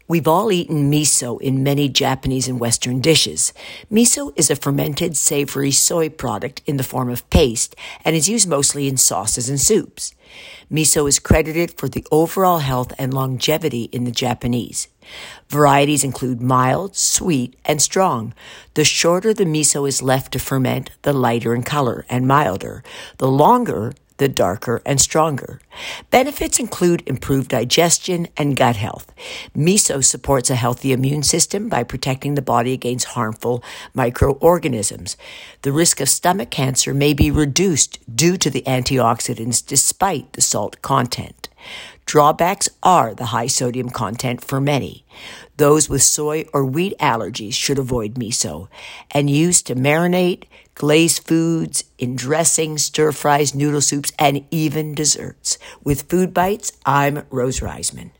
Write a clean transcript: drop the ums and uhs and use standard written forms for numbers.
We've all eaten miso in many Japanese and Western dishes. Miso is a fermented, savory soy product in the form of paste and is used mostly in sauces and soups. Miso is credited for the overall health and longevity in the Japanese. Varieties include mild, sweet, and strong. The shorter the miso is left to ferment, the lighter in color and milder. The longer, the darker and stronger. Benefits include improved digestion and gut health. Miso supports a healthy immune system by protecting the body against harmful microorganisms. The risk of stomach cancer may be reduced due to the antioxidants despite the salt content. Drawbacks are the high sodium content for many. Those with soy or wheat allergies should avoid miso and use to marinate, glaze foods, in dressings, stir-fries, noodle soups, and even desserts. With Food Bites, I'm Rose Reisman.